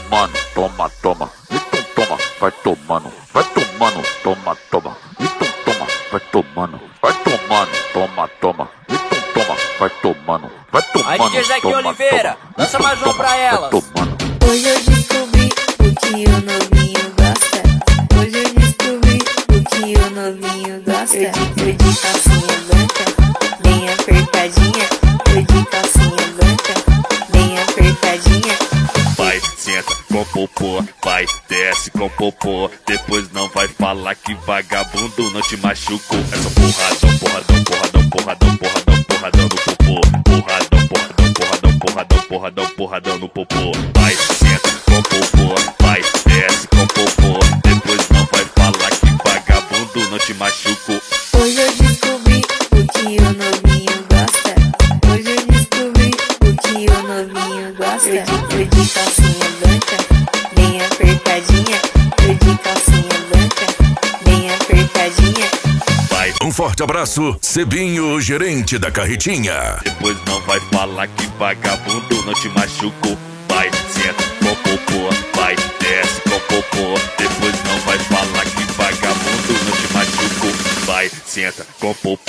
tomando, toma, toma. Então toma, vai tomando, vai tomando, toma, toma. Então toma, vai tomando, vai tomando, toma, toma. Então toma, vai tomando, vai tomando. Aí DJ Zeque Oliveira, lança mais uma pra elas. Hoje eu descobri o que o novinho gosta. Hoje eu descobri o que o novinho gosta. Eu de calcinha branca, bem apertadinha. Eu de calcinha branca, bem apertadinha. Vai, senta com popô, vai, desce com popô. Depois não vai falar que vagabundo não te machucou. Essa porradão, porradão, porradão, porradão, porradão, porradão no popô. Porradão, porradão, porradão, porradão, porradão, porradão no popô. Vai, senta com popô, vai, desce com popô. Depois não vai falar que vagabundo não te machucou. Hoje eu descobri o que o novinho gosta. Hoje eu descobri o que o novinho gosta. Eu de calcinha branca, bem apertadinha. Eu de calcinha branca, bem apertadinha. Vai. Um forte abraço, Sebinho, gerente da Carretinha. Depois não vai falar que vagabundo não te machucou. Vai, senta com popô, vai, desce com popô. Depois não vai falar que vagabundo não te machucou. Vai, senta com popô.